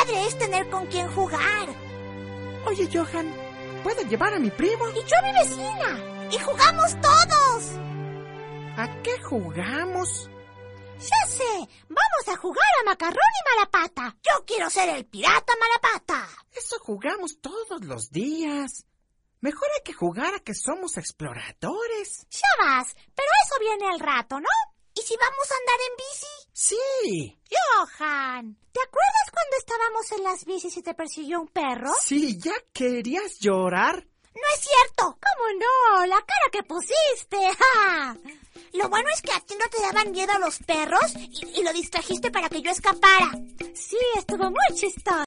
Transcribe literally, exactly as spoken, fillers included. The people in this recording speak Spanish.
padre es tener con quien jugar. Oye, Johan, ¿puedo llevar a mi primo? Y yo a mi vecina. Y jugamos todos. ¿A qué jugamos? Ya sé, vamos a jugar a Macarrón y Malapata. Yo quiero ser el pirata Malapata. Eso jugamos todos los días. Mejor hay que jugar a que somos exploradores. Ya vas, pero eso viene al rato, ¿no? ¿Y si vamos a andar en bici? Sí. Johan, ¿te acuerdas cuando estábamos en las bicis y te persiguió un perro? Sí, ¿ya querías llorar? No es cierto. ¿Cómo no? La cara que pusiste. ¡Ja! Lo bueno es que a ti no te daban miedo a los perros y, y lo distrajiste para que yo escapara. Sí, estuvo muy chistoso.